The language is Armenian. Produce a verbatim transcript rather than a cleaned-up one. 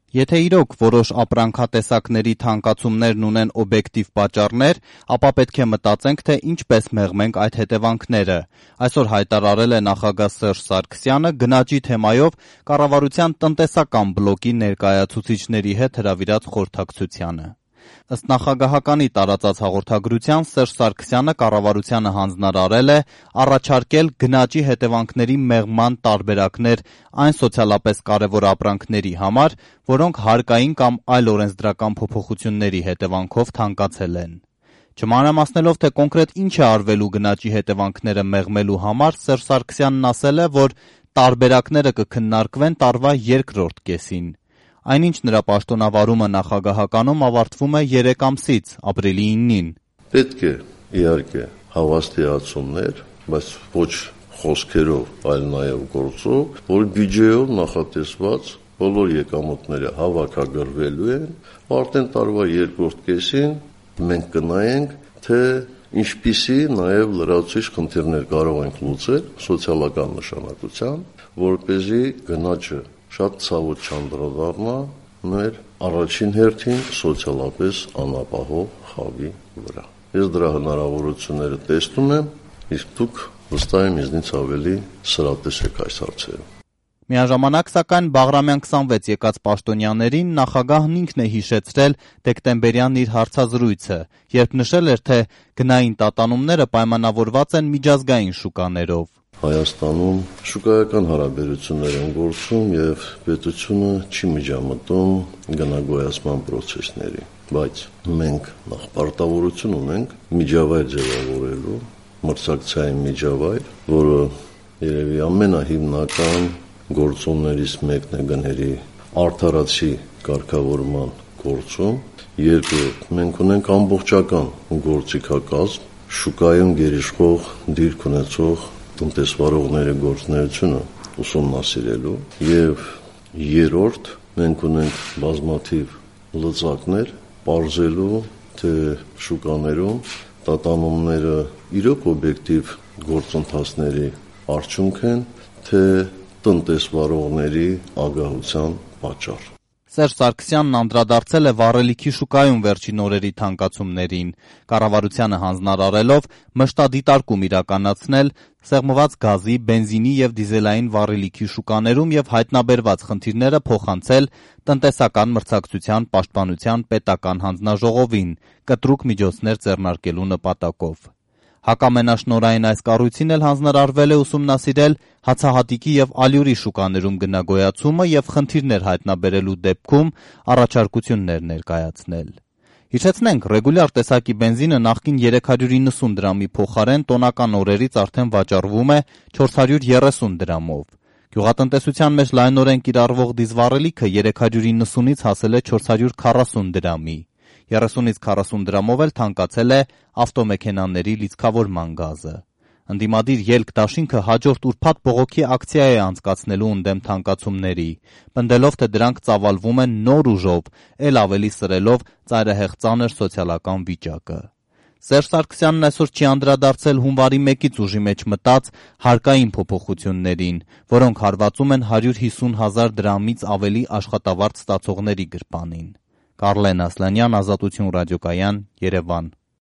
Եթե իրոք որոշ ապրանքատեսակների թանկացումներն ունեն օբյեկտիվ պատճառներ, ապա պետք է մտածենք, թե ինչպես մեղմենք այդ հետևանքները։ Այսօր հայտարարել է նախագահ Սերժ Սարգսյանը գնաճի թեմայով կառավարության տնտեսական բլոկի ներկայացուցիչների հետ հրավիրած խորհրդակցությանը։ Ըստ նախագահականի տարածած հաղորդագրության Սերժ Սարգսյանը կառավարությանը հանձնարարել է առաջարկել գնաճի հետևանքների մեղման տարբերակներ այն սոցիալապես կարևոր ապրանքների համար, որոնք հարկային կամ այլ օրենսդրական փոփոխությունների հետևանքով թանկացել են։ Չմանրամասնելով, թե կոնկրետ ինչ է արվելու գնաճի հետևանքները մեղմելու համար, Սերժ Սարգսյանն ասել է, որ տարբերակները կքննարկվեն տարվա երկրորդ կեսին։ Այնինչ նրա պաշտոնավարումը նախագահականում ավարտվում է երեք ամսից, ապրիլի իննին։ Պետք է իհարկե հավաստիացումներ, բայց ոչ խոսքերով, այլ նաև գործով, որ բյուջեով նախատեսված բոլոր եկամուտները հավաքագրվելու են, արդեն տարվա երկրորդ կեսին մենք կնայենք, թե ինչպիսի նաև լրացուցիչ խնդիրներ կարող ենք լուծել սոցիալական նշանակության, որպեսզի գնաճը շատ ցավոտ չանդրադառնա մեր առաջին հերթին սոցիալապես անապահով խավի վրա։ Ես դրա հնարավորությունները տեսնում եմ, իսկ դուք վստահ եմ ինձնից ավելի սրատես եք այս հարցերում։ Միաժամանակ, սակայն, Բաղրամյան քսանվեց եկած պաշտոնյաներին նախագահն ինքն է հիշեցրել դեկտեմբերյան իր հարցազրույցը, երբ նշել էր, թե գնային տատանումները պայմանավորված են միջազգային շուկաներով։ Հայաստանում շուկայական հարաբերություններ են գործում եւ պետությունը չի միջամտում գնագոյացման process-ների, բայց մենք նախ պարտավորություն ունենք միջավայր ձևավորելու, մրցակցային միջավայր, որը երևի ամենահիմնական գործոններից մեկն է գների արդարացի կարգավորման գործում։ Երկրորդ, մենք ունենք ամբողջական գործիքակազմ, շուկայում գերիշխող դիրք ունեցող տնտեսվարողների գործունեությունը ուսումնասիրելու եւ երրորդ, մենք ունենք բազմաթիվ լծակներ պարզելու, թե շուկաներում տատանումները իրոք օբյեկտիվ գործընթացների արդյունք են, թե տնտեսվարողների ագահության պատճառ։ Սերժ Սարգսյանն անդրադարձել է վառելիքի շուկայում վերջին օրերի թանկացումներին, կառավարությանը հանձնարարելով մշտադիտարկում իրականացնել սեղմված գազի, բենզինի եւ դիզելային վառելիքի շուկաներում եւ հայտնաբերված խնդիրները փոխանցել տնտեսական մրցակցության պաշտպանության պետական հանձնաժողովին, կտրուկ միջոցներ ձեռնարկելու նպատակով։ Հակամենաշնորհային այս կառույցին էլ հանձնարարվել է ուսումնասիրել հացահատիկի եւ ալյուրի շուկաներում գնագոյացումը եւ խնդիրներ հայտնաբերելու դեպքում առաջարկություններ ներկայացնել։ Հիշեցնենք, ռեգուլյար տեսակի բենզինը նախկին երեք հարյուր իննսուն դրամի փոխարեն տոնական օրերից արդեն վաճառվում է չորս հարյուր երեսուն դրամով։ Գյուղատնտեսության մեջ լայնորեն կիրառվող դիզվառելիքը երեք հարյուր իննսունից հասել է չորս հարյուր քառասուն դրամի։ երեսունից քառասուն դրամով էլ թանկացել է ավտոմեքենաների լիցքավորման գազը։ Ընդդիմադիր ելք դաշինքը հաջորդ ուրբաթ բողոքի ակցիա է անցկացնելու ընդդեմ թանկացումների, պնդելով, թե դրանք ծավալվում են նոր ուժով, ել ավելի սրելով ծայրահեղ ծանր սոցիալական վիճակը։ Սերժ Սարգսյանն այսօր չի անդրադարձել հունվարի մեկից ուժի մեջ մտած հարկային փոփոխություններին, որոնք հարվածում են հարյուր հիսուն հազար դրամից ավելի աշխատավարձ ստացողների գրպանին։ Կարլեն Ասլանյան, Ազատություն ռադիոկայան, Երևան։